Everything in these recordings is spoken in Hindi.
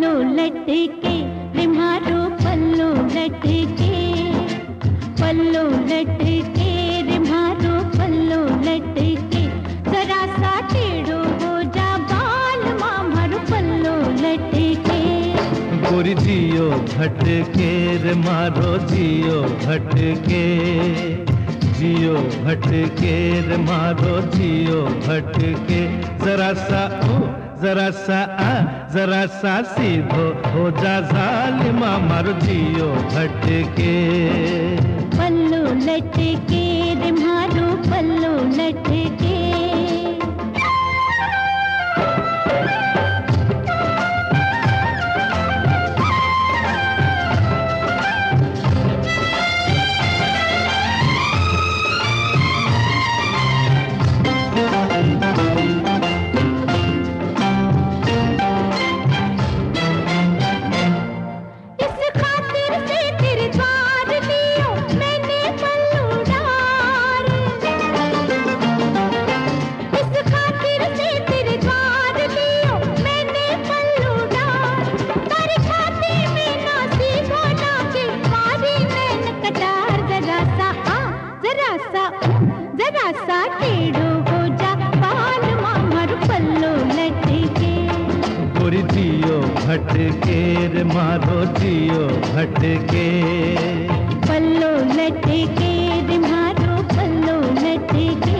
पल्लो लटके रे मारो पल्लो लटके, पल्लो लटके रे मारो पल्लो लटके, जरा सा टेढ़ो हो जा बाल मारो पल्लो लटके। गोरी जियो भटके रे मारो जियो भटके, जियो भटके रे मारो जियो भटके, जरा सा सीधो हो जा जालिमा मारो जियो भटके। पल्लो लटके रे मारो पल्लो लटके। जरा सा टेढ़ो हो जा बाल मारो पल्लो लटके। गोरी जियो भटके रे मारो जियो भटके, पल्लो लटके रे मारो पल्लो लटके।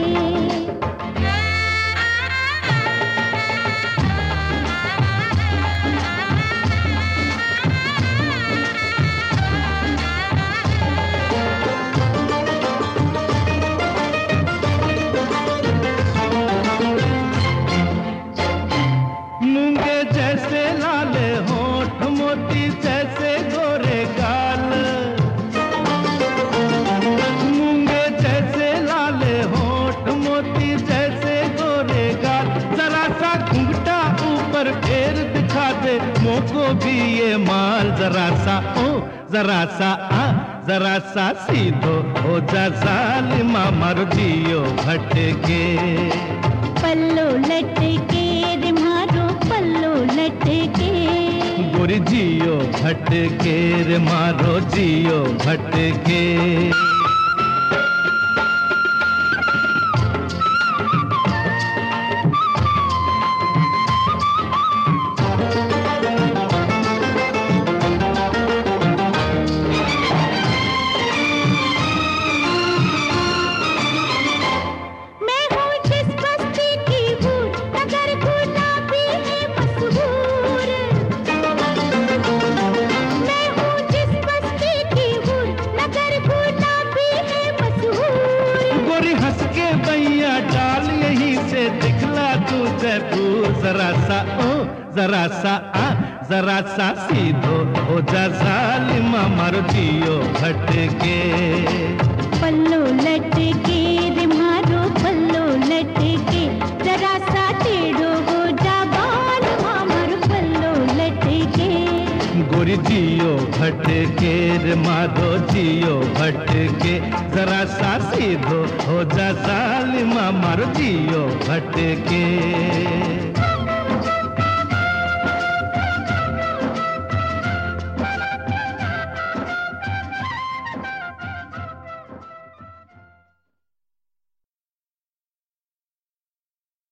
जैसे लाले होठ मोती जैसे गोरे गाल, मूंगे जैसे लाले होठ मोती जैसे गोरे गाल, जरा सा घूंघटा ऊपर फेर दिखा दे मोको भी ये माल, जरा सा सीधो हो जा जालिमा मारो जियो भटके। पल्लो लटके रे मारो पल्लो लटके। गोरी जियो भटके रे मारो जियो भटके। डाल यहीं से दिखला तू जयपुर, जरा सा सीधो हो जा जालिमा मारो जियो भटके। पल्लो लटके रे मारो पल्लो लटके, जरा सा टेढ़ो हो जा बाल मारो पल्लो लटके। गोरी जियो भटके रे मारो जियो भटके, जरा सा सीधो हो जा जालिमा मारो जियो भटके।